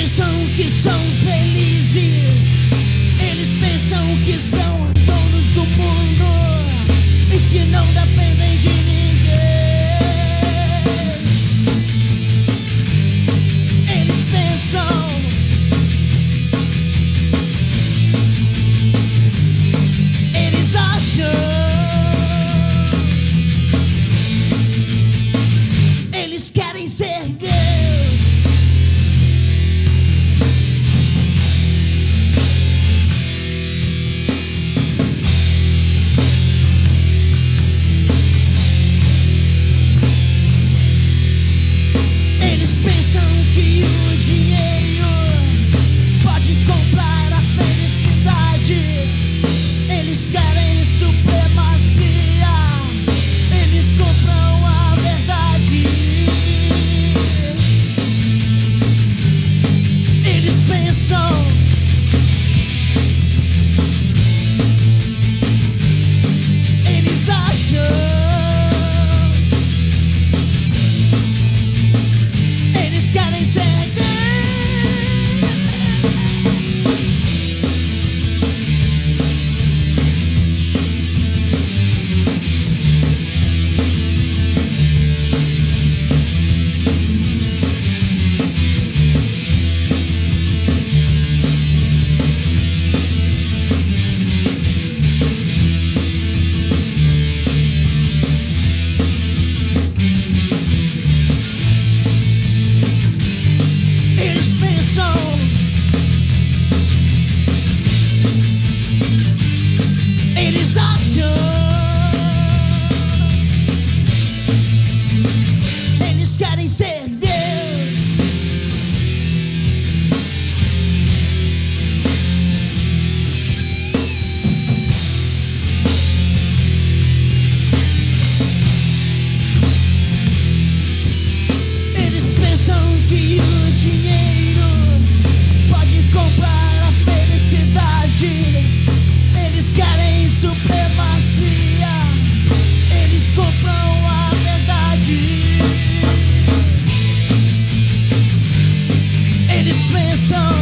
pensam que são felizes, eles pensam que são donos do mundo e que não dependem de ninguém. Eles pensam, eles acham, eles querem ser Deus. Eles pensam que o dinheiro pode comprar a felicidade. Eles querem supremacia, eles compram a verdade. Eles pensam, eles acham, eles querem ser Deus. Eles pensam, eles acham, eles querem ser Deus. Eles pensam que o dinheiro pode comprar a felicidade. Eles querem supremacia, eles compram a verdade. Eles pensam,